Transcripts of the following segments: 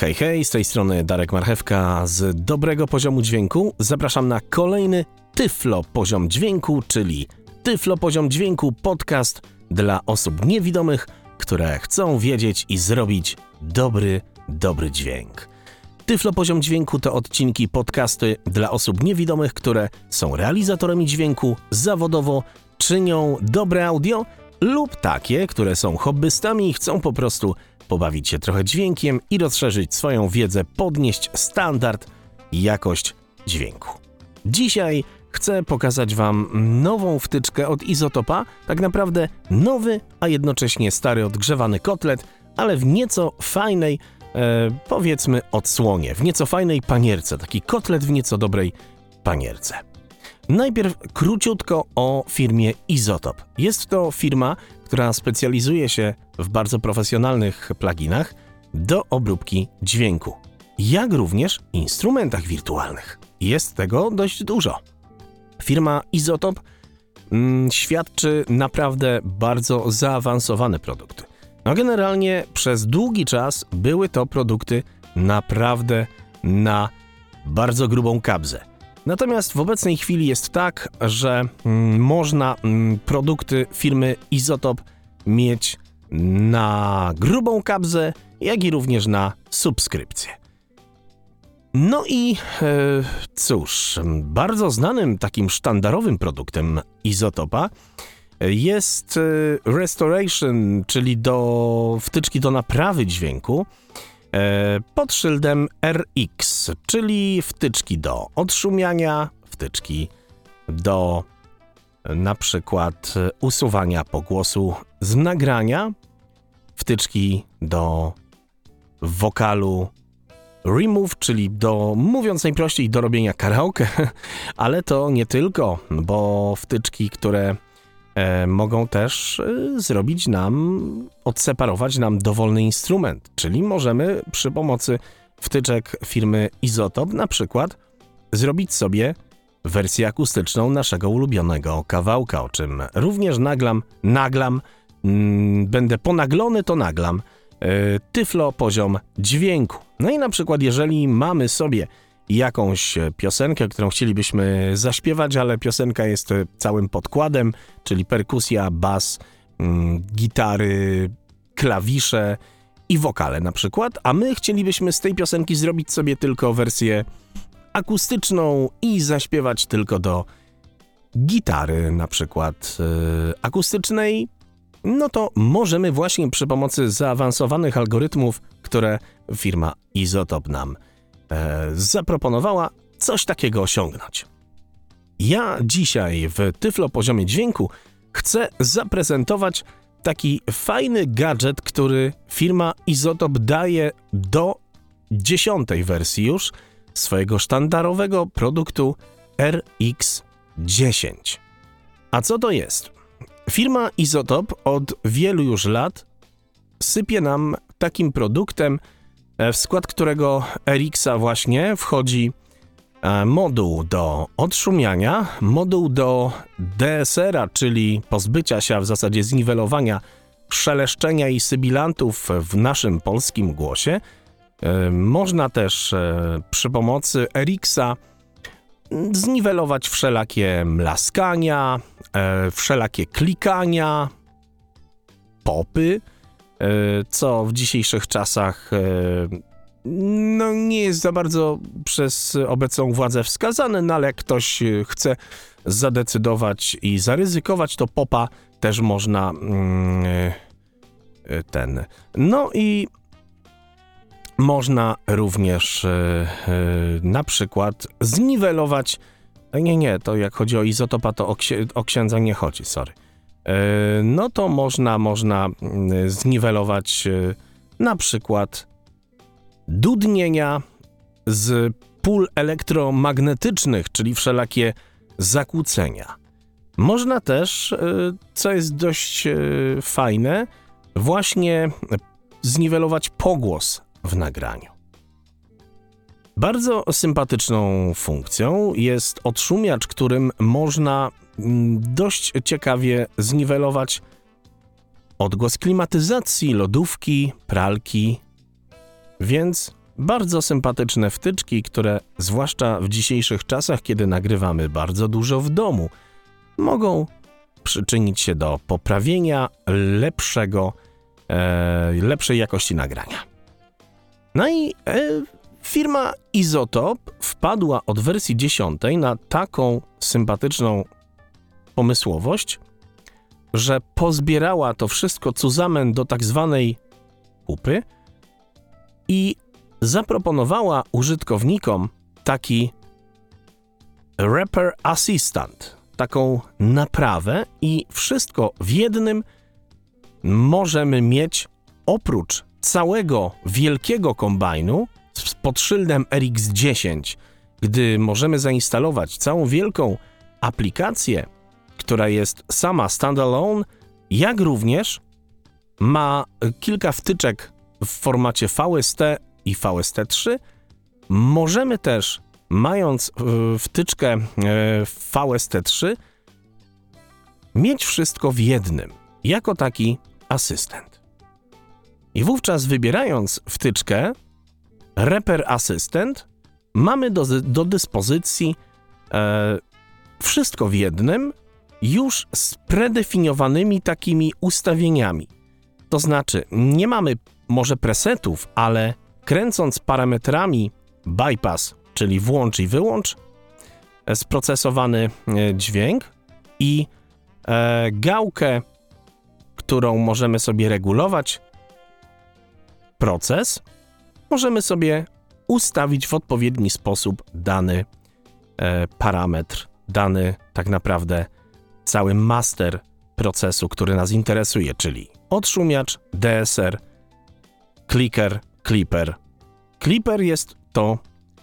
Hej, hej, z tej strony Darek Marchewka z Dobrego Poziomu Dźwięku. Zapraszam na kolejny Tyflo Poziom Dźwięku, czyli Tyflo Poziom Dźwięku podcast dla osób niewidomych, które chcą wiedzieć i zrobić dobry dźwięk. Tyflo Poziom Dźwięku to odcinki podcasty dla osób niewidomych, które są realizatorami dźwięku, zawodowo czynią dobre audio lub takie, które są hobbystami i chcą po prostu pobawić się trochę dźwiękiem i rozszerzyć swoją wiedzę, podnieść standard i jakość dźwięku. Dzisiaj chcę pokazać Wam nową wtyczkę od Izotopa, tak naprawdę nowy, a jednocześnie stary odgrzewany kotlet, ale w nieco fajnej, powiedzmy, odsłonie, w nieco fajnej panierce, taki kotlet w nieco dobrej panierce. Najpierw króciutko o firmie Izotop. Jest to firma, która specjalizuje się w bardzo profesjonalnych pluginach do obróbki dźwięku, jak również instrumentach wirtualnych. Jest tego dość dużo. Firma Izotop świadczy naprawdę bardzo zaawansowane produkty. No generalnie przez długi czas były to produkty naprawdę na bardzo grubą kabzę. Natomiast w obecnej chwili jest tak, że można produkty firmy Izotop mieć na grubą kabzę, jak i również na subskrypcję. No i cóż, bardzo znanym takim sztandarowym produktem Izotopa jest Restoration, czyli wtyczki do naprawy dźwięku, pod szyldem RX, czyli wtyczki do odszumiania, wtyczki do na przykład usuwania pogłosu z nagrania, wtyczki do wokalu remove, czyli mówiąc najprościej, do robienia karaoke, ale to nie tylko, bo wtyczki, które mogą też odseparować nam dowolny instrument, czyli możemy przy pomocy wtyczek firmy Izotop na przykład zrobić sobie wersję akustyczną naszego ulubionego kawałka, o czym również będę ponaglony, to naglam Tyflo Poziom Dźwięku. No i na przykład jeżeli mamy sobie jakąś piosenkę, którą chcielibyśmy zaśpiewać, ale piosenka jest całym podkładem, czyli perkusja, bas, gitary, klawisze i wokale na przykład, a my chcielibyśmy z tej piosenki zrobić sobie tylko wersję akustyczną i zaśpiewać tylko do gitary na przykład akustycznej, no to możemy właśnie przy pomocy zaawansowanych algorytmów, które firma Izotop nam zaproponowała, coś takiego osiągnąć. Ja dzisiaj w Tyflo Poziomie Dźwięku chcę zaprezentować taki fajny gadżet, który firma Izotop daje do 10. wersji już swojego sztandarowego produktu RX10. A co to jest? Firma Izotop od wielu już lat sypie nam takim produktem, w skład którego RX-a właśnie wchodzi moduł do odszumiania, moduł do DSR-a, czyli pozbycia się, a w zasadzie zniwelowania szeleszczenia i sybilantów w naszym polskim głosie. Można też przy pomocy RX-a zniwelować wszelakie mlaskania, wszelakie klikania, popy, co w dzisiejszych czasach nie jest za bardzo przez obecną władzę wskazane, no ale jak ktoś chce zadecydować i zaryzykować, to popa też można No i można również na przykład zniwelować, to jak chodzi o Izotopa, to o księdza nie chodzi, sorry. No to można zniwelować na przykład dudnienia z pól elektromagnetycznych, czyli wszelakie zakłócenia. Można też, co jest dość fajne, właśnie zniwelować pogłos w nagraniu. Bardzo sympatyczną funkcją jest odszumiacz, którym można dość ciekawie zniwelować odgłos klimatyzacji, lodówki, pralki, więc bardzo sympatyczne wtyczki, które zwłaszcza w dzisiejszych czasach, kiedy nagrywamy bardzo dużo w domu, mogą przyczynić się do poprawienia lepszej jakości nagrania. No i firma Izotop wpadła od wersji 10 na taką sympatyczną pomysłowość, że pozbierała to wszystko zusammen do tak zwanej kupy i zaproponowała użytkownikom taki Repair Assistant, taką naprawę i wszystko w jednym możemy mieć oprócz całego wielkiego kombajnu pod szyldem RX10, gdy możemy zainstalować całą wielką aplikację, która jest sama standalone, jak również ma kilka wtyczek w formacie VST i VST3. Możemy też, mając wtyczkę VST3, mieć wszystko w jednym, jako taki asystent. I wówczas wybierając wtyczkę Repair Assistant, mamy do dyspozycji wszystko w jednym, już z predefiniowanymi takimi ustawieniami. To znaczy, nie mamy może presetów, ale kręcąc parametrami bypass, czyli włącz i wyłącz, sprocesowany dźwięk i gałkę, którą możemy sobie regulować, proces, możemy sobie ustawić w odpowiedni sposób dany parametr, dany tak naprawdę cały master procesu, który nas interesuje, czyli odszumiacz, DSR, clicker, clipper. Clipper jest to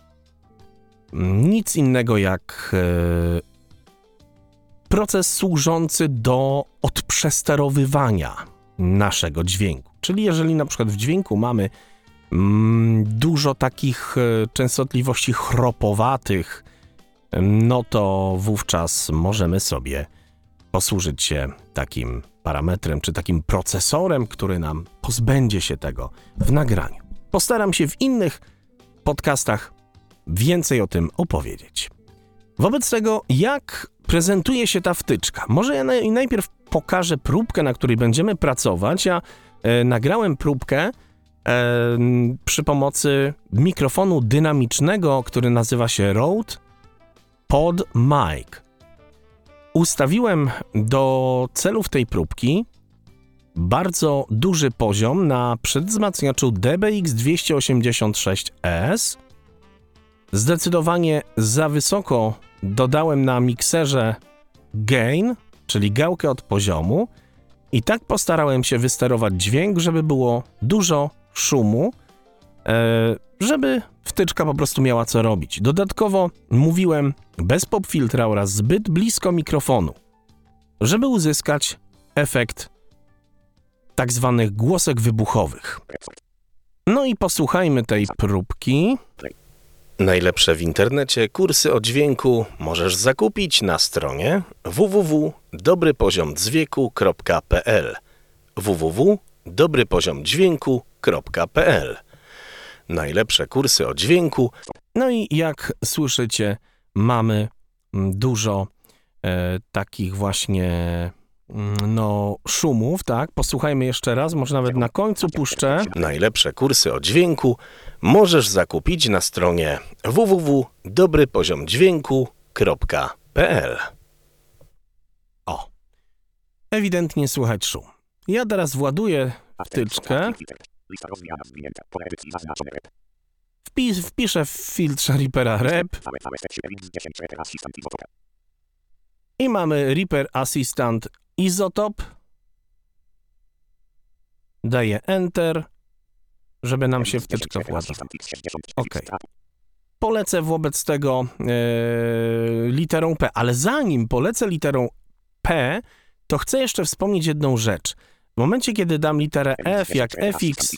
nic innego jak proces służący do odprzesterowywania naszego dźwięku. Czyli jeżeli na przykład w dźwięku mamy dużo takich częstotliwości chropowatych, no to wówczas możemy sobie posłużyć się takim parametrem, czy takim procesorem, który nam pozbędzie się tego w nagraniu. Postaram się w innych podcastach więcej o tym opowiedzieć. Wobec tego, jak prezentuje się ta wtyczka? Może ja najpierw pokażę próbkę, na której będziemy pracować. Ja nagrałem próbkę przy pomocy mikrofonu dynamicznego, który nazywa się Rode Pod Mic. Ustawiłem do celów tej próbki bardzo duży poziom na przedwzmacniaczu DBX 286S. Zdecydowanie za wysoko dodałem na mikserze gain, czyli gałkę od poziomu, i tak postarałem się wysterować dźwięk, żeby było dużo szumu, żeby wtyczka po prostu miała co robić. Dodatkowo mówiłem bez popfiltra oraz zbyt blisko mikrofonu, żeby uzyskać efekt tak zwanych głosek wybuchowych. No i posłuchajmy tej próbki. Najlepsze w internecie kursy o dźwięku możesz zakupić na stronie www.dobrypoziomdźwięku.pl www.dobrypoziomdźwięku.pl. Najlepsze kursy o dźwięku. No i jak słyszycie, mamy dużo takich właśnie szumów, tak? Posłuchajmy jeszcze raz, może nawet na końcu puszczę. Najlepsze kursy o dźwięku możesz zakupić na stronie www.dobrypoziomdźwięku.pl. O, ewidentnie słychać szum. Ja teraz właduję wtyczkę. Wpiszę w filtrze Reapera Rep. I mamy Repair Assistant Izotop. Daję Enter, żeby nam się wtyczka władowała. OK. Polecę wobec tego literą P, ale zanim polecę literą P, to chcę jeszcze wspomnieć jedną rzecz. W momencie, kiedy dam literę F, jak FX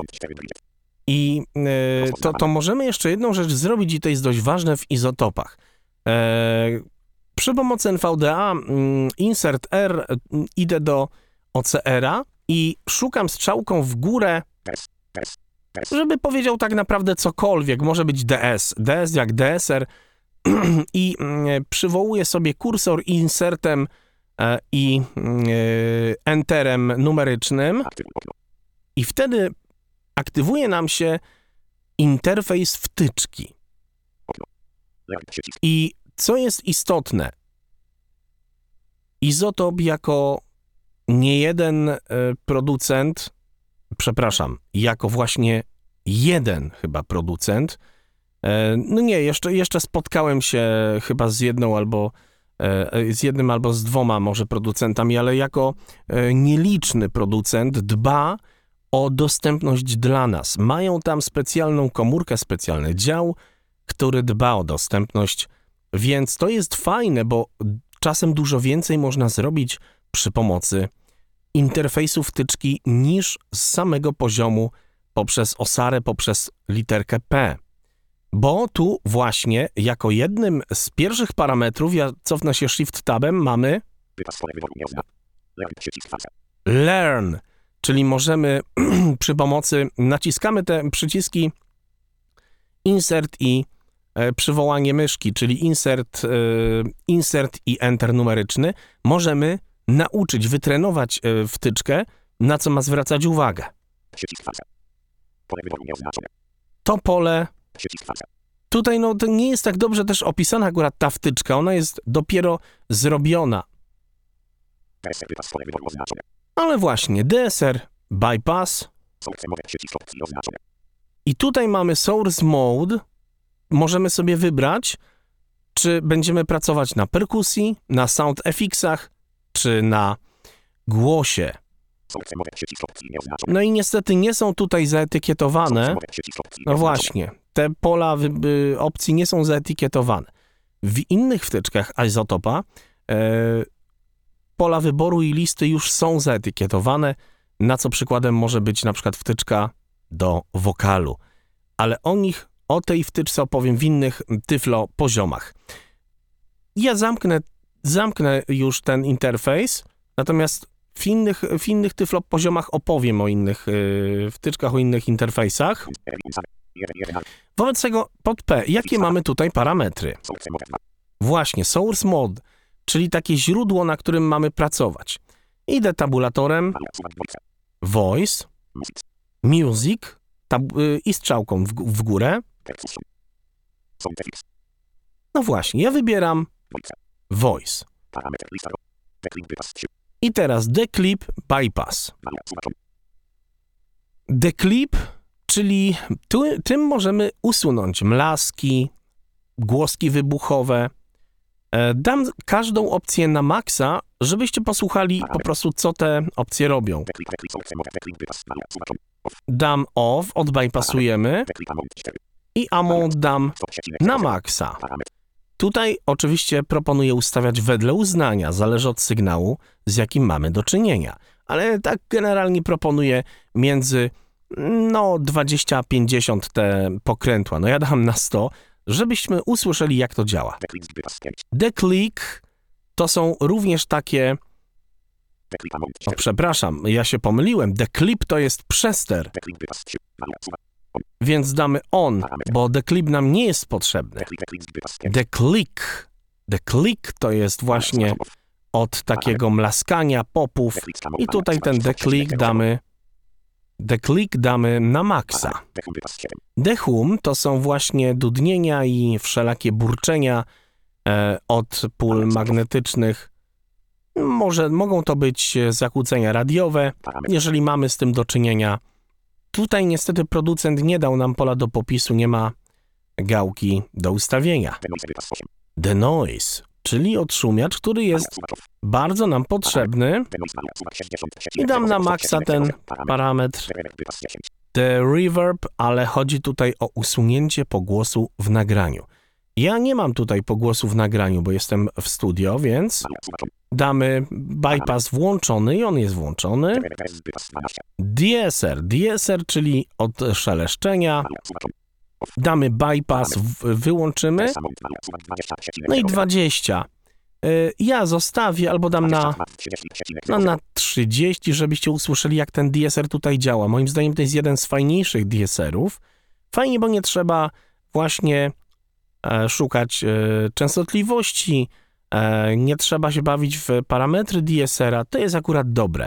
to możemy jeszcze jedną rzecz zrobić i to jest dość ważne w izotopach. Przy pomocy NVDA Insert R idę do OCR-a i szukam strzałką w górę żeby powiedział tak naprawdę cokolwiek. Może być DS. DS jak DSR i przywołuje sobie kursor insertem i enterem numerycznym i wtedy aktywuje nam się interfejs wtyczki. I co jest istotne, Izotop jako niejeden producent, jako właśnie jeden chyba producent, no nie, jeszcze spotkałem się chyba z jednym albo z dwoma może producentami, ale jako nieliczny producent dba o dostępność dla nas. Mają tam specjalną komórkę, specjalny dział, który dba o dostępność, więc to jest fajne, bo czasem dużo więcej można zrobić przy pomocy interfejsu wtyczki niż z samego poziomu poprzez osarę, poprzez literkę P. Bo tu właśnie jako jednym z pierwszych parametrów, ja cofnę się Shift-Tabem, mamy Learn, czyli możemy przy pomocy, naciskamy te przyciski Insert i przywołanie myszki, czyli insert i enter numeryczny, możemy nauczyć, wytrenować wtyczkę, na co ma zwracać uwagę. To pole, tutaj no to nie jest tak dobrze też opisana akurat ta wtyczka, ona jest dopiero zrobiona. Ale właśnie, DSR bypass. I tutaj mamy source mode. Możemy sobie wybrać, czy będziemy pracować na perkusji, na sound effectsach, czy na głosie. No i niestety nie są tutaj zaetykietowane. No właśnie, te pola opcji nie są zaetykietowane. W innych wtyczkach Izotopa pola wyboru i listy już są zaetykietowane, na co przykładem może być na przykład wtyczka do wokalu. Ale o tej wtyczce opowiem w innych Tyflo poziomach. Ja zamknę już ten interfejs, natomiast w innych Tyflo poziomach opowiem o innych wtyczkach, o innych interfejsach. Wobec tego pod P, jakie mamy tutaj parametry? Właśnie, source mode, czyli takie źródło, na którym mamy pracować. Idę tabulatorem, voice, music i strzałką w górę. No właśnie, ja wybieram voice. I teraz declip bypass. Declip, czyli tym możemy usunąć mlaski, głoski wybuchowe. Dam każdą opcję na maksa, żebyście posłuchali po prostu, co te opcje robią. Dam off, odbypassujemy i amount dam na maksa. Tutaj oczywiście proponuję ustawiać wedle uznania, zależy od sygnału, z jakim mamy do czynienia. Ale tak generalnie proponuję między 20 a 50 te pokrętła. No ja dam na 100, żebyśmy usłyszeli, jak to działa. Declick to są również takie... przepraszam, ja się pomyliłem. Declip to jest przester. Więc damy on, bo declip nam nie jest potrzebny. Declick to jest właśnie od takiego mlaskania, popów. I tutaj ten declick damy na maksa. Dehum to są właśnie dudnienia i wszelakie burczenia od pól magnetycznych. Mogą to być zakłócenia radiowe, jeżeli mamy z tym do czynienia. Tutaj niestety producent nie dał nam pola do popisu, nie ma gałki do ustawienia. Denoise, czyli odszumiacz, który jest bardzo nam potrzebny. I dam na maksa ten parametr. The reverb, ale chodzi tutaj o usunięcie pogłosu w nagraniu. Ja nie mam tutaj pogłosu w nagraniu, bo jestem w studio, więc damy bypass włączony i on jest włączony. DSR, czyli od szeleszczenia. Damy bypass, wyłączymy. No i 20. Ja zostawię albo dam na 30, żebyście usłyszeli, jak ten DSR tutaj działa. Moim zdaniem to jest jeden z fajniejszych DSR-ów. Fajnie, bo nie trzeba właśnie szukać częstotliwości, nie trzeba się bawić w parametry DSR-a. To jest akurat dobre.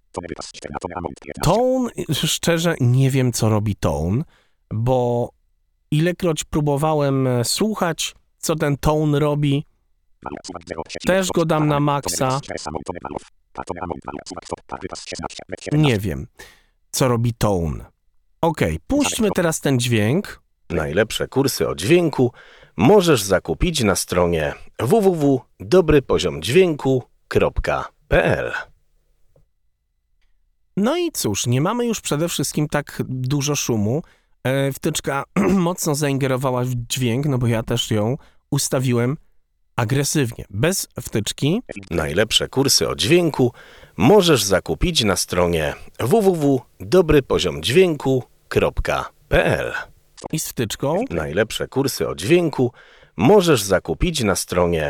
Tone, szczerze nie wiem, co robi Tone, bo ilekroć próbowałem słuchać, co ten Tone robi, też go dam na maksa. Nie wiem, co robi Tone. Okej, puśćmy teraz ten dźwięk. Najlepsze kursy o dźwięku możesz zakupić na stronie www.dobrypoziomdźwięku.pl. No i cóż, nie mamy już przede wszystkim tak dużo szumu. Wtyczka mocno zaingerowała w dźwięk, no bo ja też ją ustawiłem agresywnie. Bez wtyczki najlepsze kursy o dźwięku możesz zakupić na stronie www.dobrypoziomdźwięku.pl. I z wtyczką najlepsze kursy o dźwięku możesz zakupić na stronie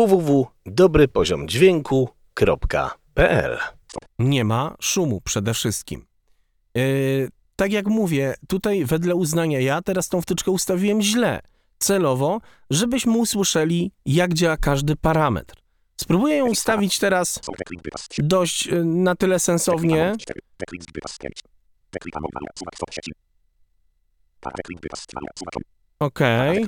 www.dobrypoziomdźwięku.pl. Nie ma szumu przede wszystkim. Tak jak mówię, tutaj wedle uznania ja teraz tą wtyczkę ustawiłem źle, celowo, żebyśmy usłyszeli, jak działa każdy parametr. Spróbuję ją ustawić teraz dość na tyle sensownie. Okej.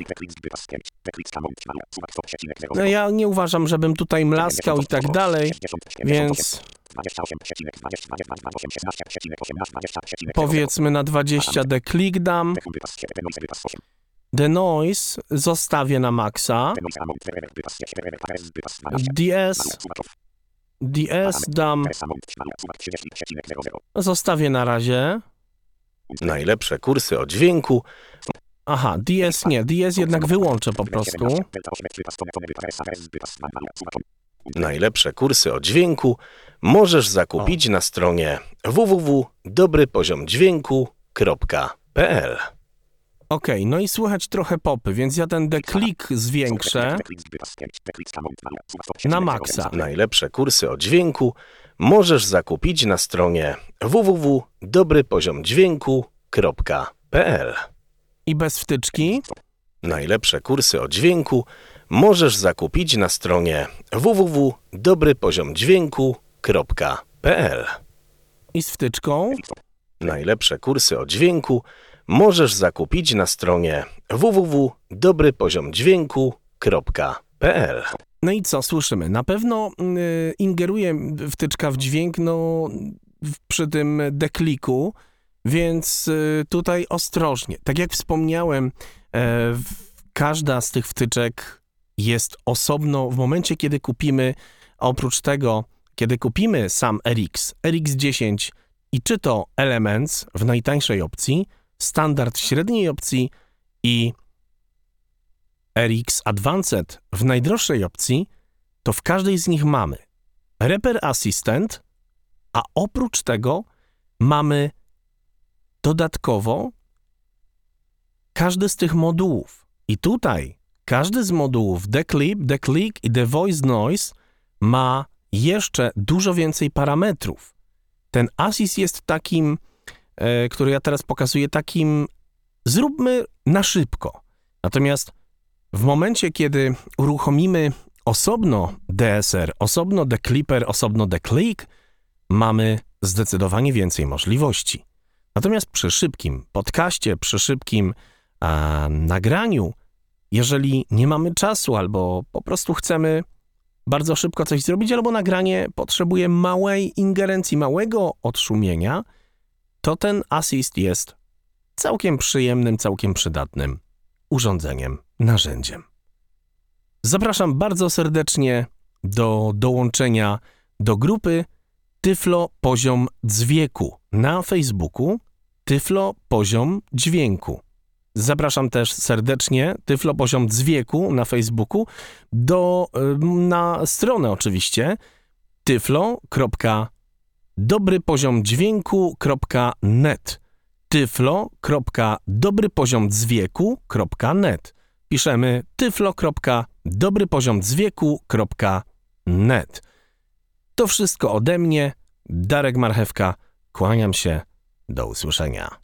No ja nie uważam, żebym tutaj mlaskał i tak dalej, więc powiedzmy na 20 declick dam. Denoise zostawię na maksa. DS dam. Zostawię na razie. Najlepsze kursy o dźwięku. Aha, DS nie, DS jednak wyłączę po prostu. Najlepsze kursy o dźwięku możesz zakupić na stronie www.dobrypoziomdźwięku.pl. Okej, no i słychać trochę popy, więc ja ten deklik zwiększę na maksa. Najlepsze kursy o dźwięku możesz zakupić na stronie www.dobrypoziomdźwięku.pl. I bez wtyczki. Najlepsze kursy o dźwięku możesz zakupić na stronie www.dobrypoziomdźwięku.pl. I z wtyczką. Najlepsze kursy o dźwięku możesz zakupić na stronie www.dobrypoziomdźwięku.pl. No i co słyszymy? Na pewno ingeruje wtyczka w dźwięk przy tym dekliku, więc tutaj ostrożnie. Tak jak wspomniałem, każda z tych wtyczek jest osobno w momencie, kiedy kupimy, oprócz tego, kiedy kupimy sam RX, RX10 i czy to Elements w najtańszej opcji, Standard w średniej opcji i RX Advanced w najdroższej opcji, to w każdej z nich mamy Reaper Assistant, a oprócz tego mamy dodatkowo każdy z tych modułów. I tutaj każdy z modułów Declip, Declick i The Voice Noise ma jeszcze dużo więcej parametrów. Ten Assist jest takim, który ja teraz pokazuję, takim zróbmy na szybko. Natomiast w momencie, kiedy uruchomimy osobno DSR, osobno Declipper, osobno Declick, mamy zdecydowanie więcej możliwości. Natomiast przy szybkim podcaście, przy szybkim nagraniu, jeżeli nie mamy czasu albo po prostu chcemy bardzo szybko coś zrobić, albo nagranie potrzebuje małej ingerencji, małego odszumienia, to ten Assist jest całkiem przyjemnym, całkiem przydatnym urządzeniem, narzędziem. Zapraszam bardzo serdecznie do dołączenia do grupy Tyflo Poziom Dźwięku na Facebooku, Tyflo Poziom Dźwięku. Zapraszam też serdecznie Tyflo Poziom Dźwięku na Facebooku na stronę oczywiście tyflo.dobrypoziomdźwięku.net tyflo.dobrypoziomdźwięku.net. Piszemy tyflo.dobrypoziomdźwięku.net dobrypoziomdzwieku.net. To wszystko ode mnie. Darek Marchewka. Kłaniam się. Do usłyszenia.